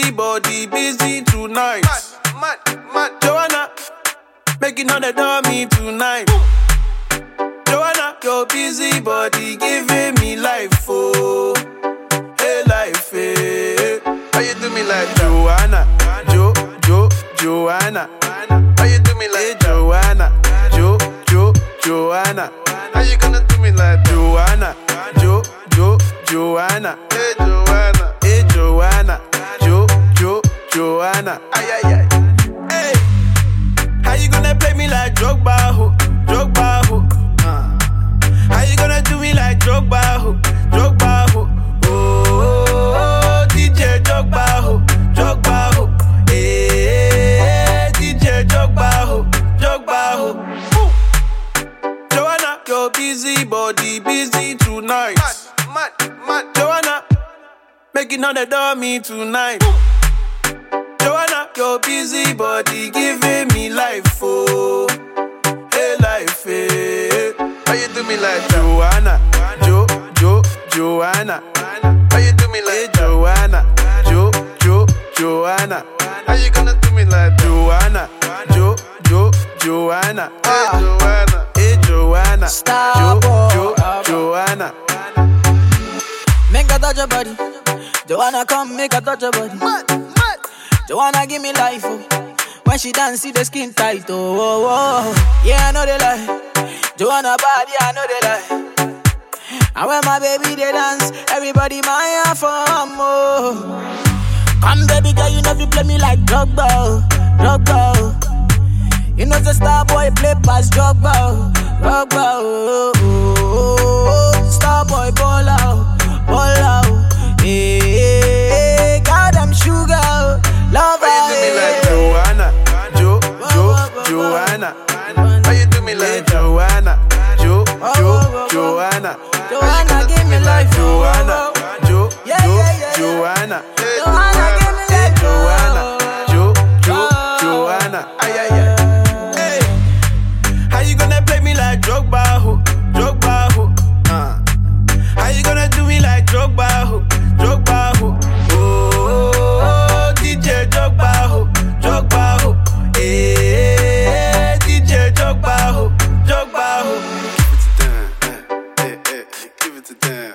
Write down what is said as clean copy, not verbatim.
busy, body busy tonight. Mad. Joanna, making all the dummy tonight. Joanna, your busy body giving me life, oh. Hey, life, hey. How you do me like Joanna? Joanna. How you do me like hey, Joanna? Joanna. How you gonna do me like Joanna? Joanna. Hey, Joanna. Hey, Joanna. Joanna. Ay. Hey. How you gonna play me like Drogba, ho? How you gonna do me like Drogba, ho? Oh, DJ Drogba, ho. Hey, DJ Drogba, ho. Joanna, your busy body busy tonight. Mad. Joanna, making all the dummy tonight. Joanna, your busy body giving me life, oh. Hey, life, hey. How you do me like Joanna? Joanna. How you do me like hey, Joanna? Joanna. How you gonna do me like Joanna? Joanna. Hey, Joanna. Hey, Joanna. Stop, Joanna. Make her touch your body. Joanna, come make her touch your body. Joanna, give me life, oh. When she dance, see the skin tight, oh. Yeah, I know they lie. Joanna body, I know they lie. And when my baby they dance, everybody my for more. Come baby girl, you know you play me like Drogba. You know the star boy play past Drogba. Star boy ball out. Hey, God I'm sugar, love how you do me like Joanna? Joanna. How you do me like Joanna? Joanna. Joanna, give me life, Joanna. Yeah. Joanna. Joanna, give me life, Joanna. Ay. Hey, how you gonna play me like Drogba, ho? How you gonna do me like Drogba, ho? Oh, DJ Drogba, ho. Hey, DJ Drogba, ho. Give it to Dan.